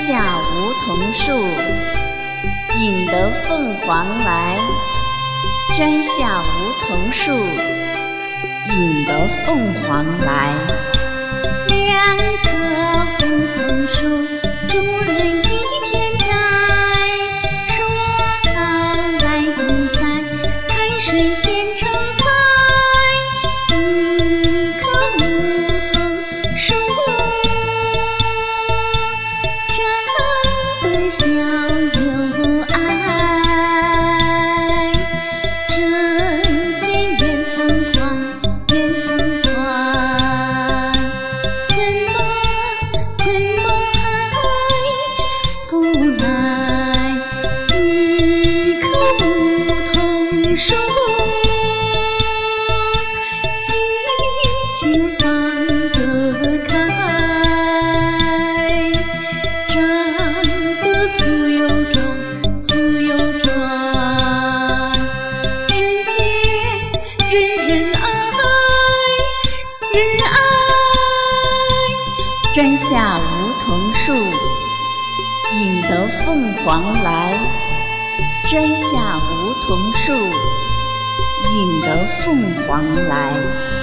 下梧桐树，引得凤凰来。摘下梧桐树，引得凤凰来。 两棵梧桐树，主人一天摘。说好来比赛，看谁先成才。一棵梧桐树，长得小又矮，整天怨疯狂，怨疯狂，怎么还不来一棵梧桐树？心情放得开，长得粗又壮，粗又壮，人见人爱，人爱。 摘下梧桐树，引得凤凰来。摘下梧桐树，引得凤凰来。